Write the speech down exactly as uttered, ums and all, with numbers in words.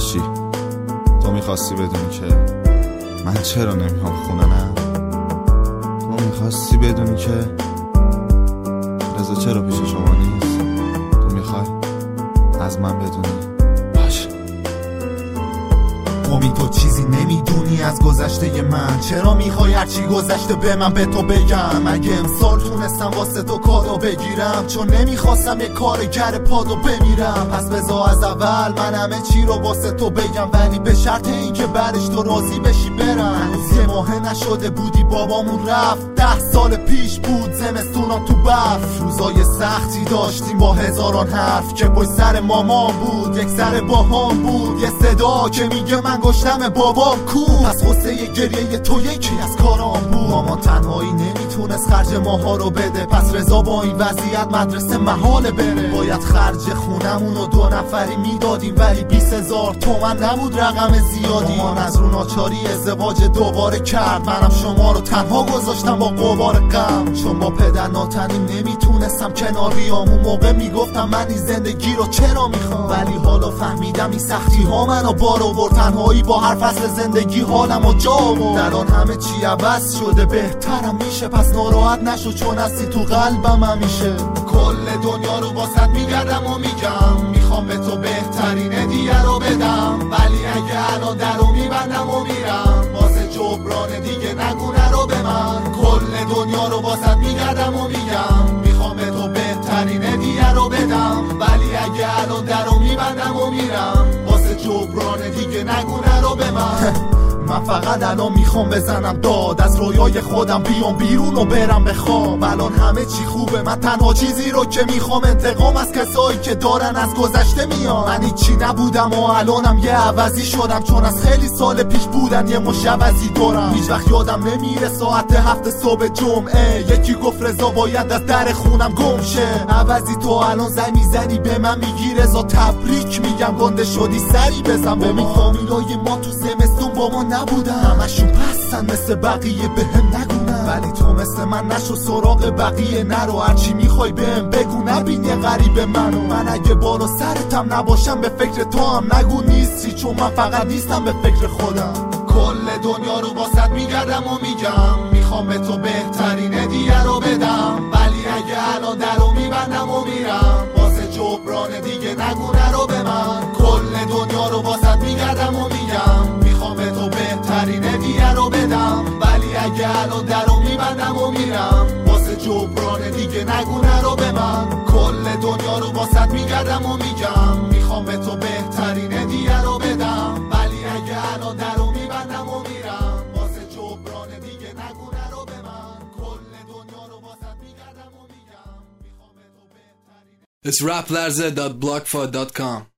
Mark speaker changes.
Speaker 1: چی؟ تو میخواستی بدونی که من چرا نمیام خونه؟ نه تو میخواستی بدونی که رضا چرا پیش شما نیست؟ تو میخوای از من بدونی؟ باشه.
Speaker 2: امید تو چیزی نمیدونی از گذشته من، چرا میخوای هرچی گذشته به من به تو بگم؟ اگه امسال تونستم واسه تو کادو بگیرم، چون نمیخواستم یه کارگر پادو بمیرم، پس بذار از اول من همه چی رو واسه تو بگم، ولی به شرط این که بعدش تو راضی بشی برم. هنوز یه ماه نشده بودی بابامون رفت، ده سال پیش بود زمستونا تو برف، روزای سختی داشتیم با هزاران حرف که پشت سر مامان بود، یک سر باهام بود، یه صدا که میگه من گشتم بابام کو، پس غصه گریه تو یکی از کارام بود. مامان تنهایی نمیتونست خرج ماها رو بده، پس رضا با این وضعیت مدرسه محاله بره، باید خرج خونمون رو دو نفری میدادیم، ولی بیست هزار تومن نبود رقم زیادی. مامان از رو ناچاری ازدواج دوباره کرد، منم شما رو تنها گذاشتم با غبار غم، چون با پدر ناتنیم نمیتونستم کنار بیام. اون موقع میگفتم من این زندگی رو چرا میخوام، ولی حالا فهمیدم این سختی ها منو بار آورد، تنهایی با هر فصل زندگی حالم و جا آورد. الان همه چی عوض شده بهترم میشه، پس ناراحت نشو چون هستی تو قلبم همیشه. کل دنیا رو واسط میگردم و میگم میخوام به تو بهترین هدیه رو بدم، ولی اگه الان درو میبندم و میرم واسه جبران دیگه نگونه رو به من. کل دنیا رو واسط میگردم و میگم میخوام به تو بهترین هدیه رو بدم، ولی اگه الان درو میبندم و میرم واسه جبران دیگه نگونه رو به من. من فقط الان میخوام بزنم داد، از رویای خودم بیام بیرون و برم به خواب. الان همه چی خوبه، من تنها چیزی رو که میخوام انتقام از کسایی که دارن از گذشته میان. من هیچی نبودم و الانم یه عوضی شدم، چون از خیلی سال پیش بودن یه مش عوضی دارم. هیچ وقت یادم نمیره ساعت هفت صبح جمعه یکی گفت رضا باید از در خونم گم شه. عوضی تو الان زنگ میزنی به من میگی رضا تبریک، میگم گنده شدی سری بزن به ما. فامیلای ما تو زمستون با ما نبودن، همشون پسن مثل بقیه بهم نگونن، ولی تو مثل من نشو سراغ بقیه نرو، هرچی میخوای بهم بگو نبین یه غریب منو. من اگه بالا سرتم نباشم به فکر تو هم نگو نیستی، چون من فقط نیستم به فکر خودم. کل دنیا رو واسط میگردم و میگم میخوام به تو بهترین هدیه رو بدم، ولی اگه الان درو میبندم و میرم واسه جبران دیگه نگونه رو به من. کل دنیا رو واسط میگردم و میگم میخوام به تو بهترین هدیه رو بدم، ولی اگه الان درو میبندم و میرم واسه جبران دیگه نگونه رو به من. کل دنیا رو واسط میگردم و میگم میخوام به تو بهترین هدیه رو بدم، ولی اگه الان درو میبندم و میرم واسه جبران دیگه نگونه رو به من. کل دنیا رو واسط میگردم و میگم میخوام به تو بهترین.
Speaker 3: It's rap larze dot blogspot dot com